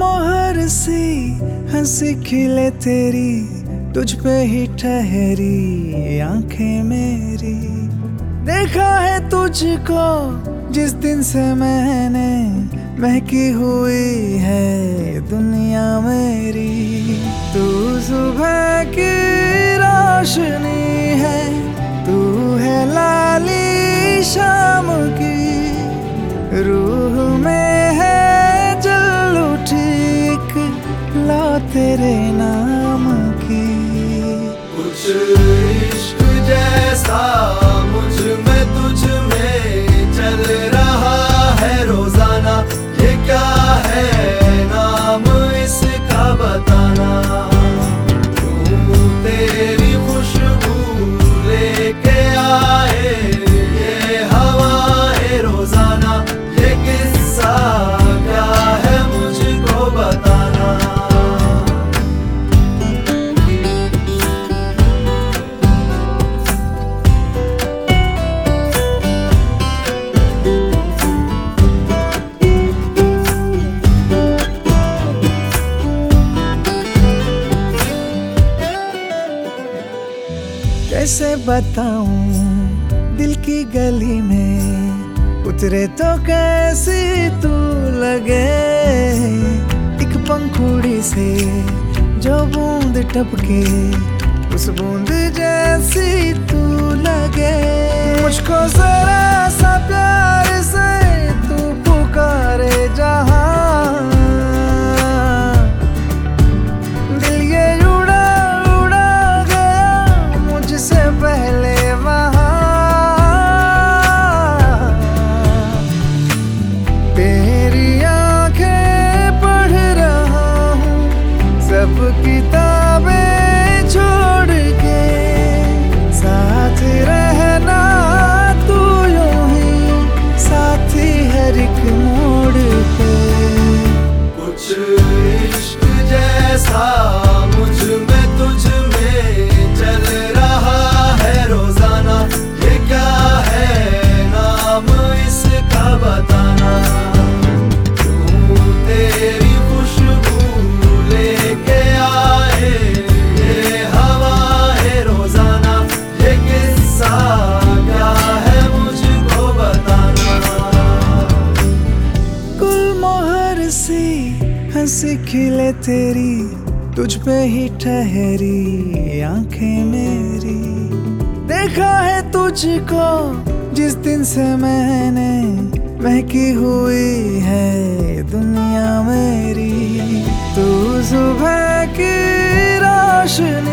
गुलमोहर सी हंसी खिले तेरी, तुझ पे ही ठहरी आंखें मेरी। देखा है तुझको जिस दिन से मैंने, महकी हुई है दुनिया मेरी। तू सुबह की रोशनी है, तू है लाली शाम की, रूह में है जल उठी एक लो तेरे नाम की। कुछ इश्क जैसा मुझ में तुझ में चल रहा है रोजाना, ये क्या है नाम इसका बताना। क्यों तेरी खुशबू लेके आए ये हवाएं रोजाना, ये किस्सा क्या है मुझको बताना। कैसे बताऊं दिल की गली में उतरे तो कैसी तू लगे। एक पंखुड़ी से जो बूंद टपके, उस बूंद जैसी तू लगे। मुझको जरा सा प्यार से तू पुकारे जहां, दिल ये उड़ा उड़ा गया मुझसे पहले वहां। तेरी आंखें पढ़ रहा हूँ सब किताबें छोड़ के, साथ रहना तू यूं ही साथी हर एक मोड़ पे। कुछ इश्क जैसा मुझ में तुझ में चल रहा है रोजाना, ये क्या है नाम इसका बताना। क्यों तेरी खुशबू लेके आए ये हवाएं रोजाना, ये किस्सा क्या है मुझको बताना। गुलमोहर सी हंसी खिले तेरी, तुझ पे ही ठहरी आंखें मेरी। देखा है तुझको जिस दिन से मैंने, महकी हुई है दुनिया मेरी। तू सुबह की रोशनी